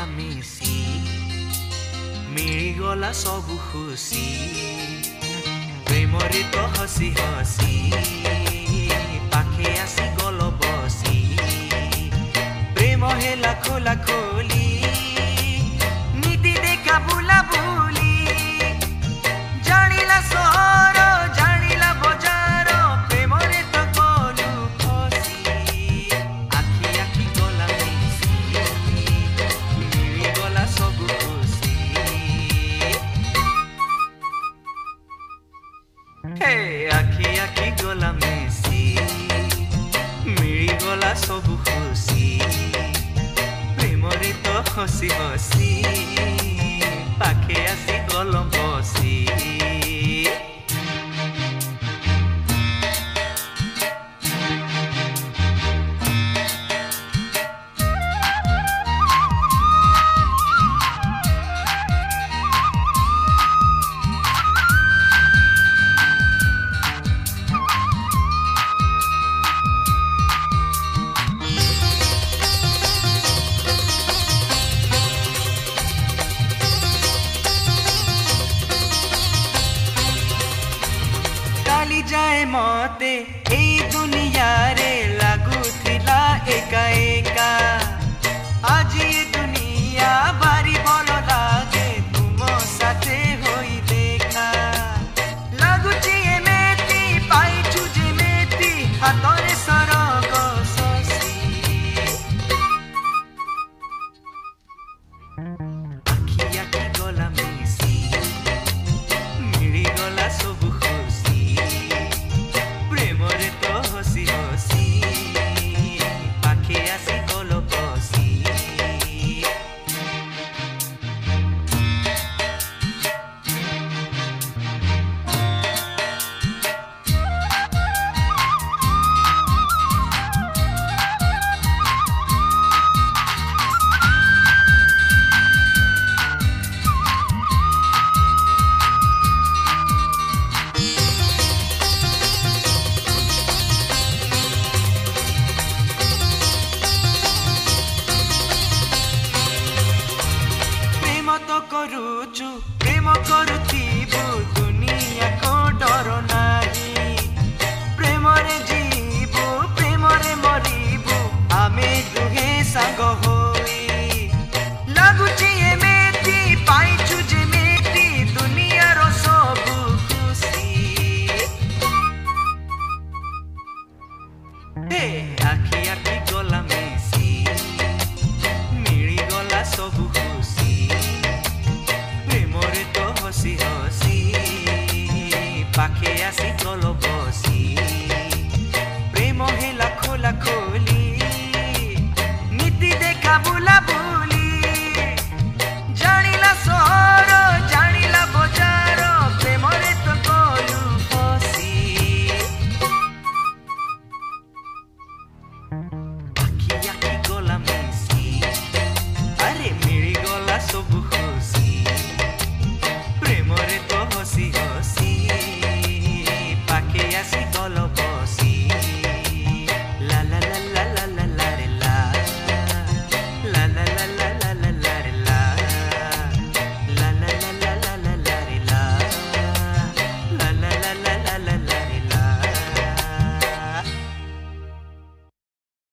मिसी मिलिगला सब खुशी प्रेमरे तो हसी हसी पाखे आसी गल बसी प्रेम हेला खोला खोली नीति देखा बुला बुली जानिला सहर जानिला बजार प्रेमरे तो गलु फसी आखि आखि गला मिसी मिलिगला सब खुशी हे आखि आखि गला मिसी मिलिगला सब खुशी प्रेमरे तो हसी हसी पाखे आसी गल बसी जाए मते ए दुनिया रे लागुथिला एका एका आज ये दुनिया बारी भलो लागे तुम साथे होई देखा लागुची एमेती पाइछु जेमेती हातरे सरग शशि आखि आखि गला मिसी मिलिगला सब खुशी प्रेमरे तो हसी हसी पाखे आसी गल बसी तो करूचु प्रेम करुथिबु दुनिया को डर नाही प्रेमरे जीवु प्रेमरे मरिबु आमे दुहे संग होई लागुची एमेती पाइछु जेमेती दुनिया रो सब खुशी हे आखि आखि गला मिसी मिली गला सब खुशी प्रेमरे तो हसी हसी पाखे आसी गल बसी प्रेम हेला खोला खोली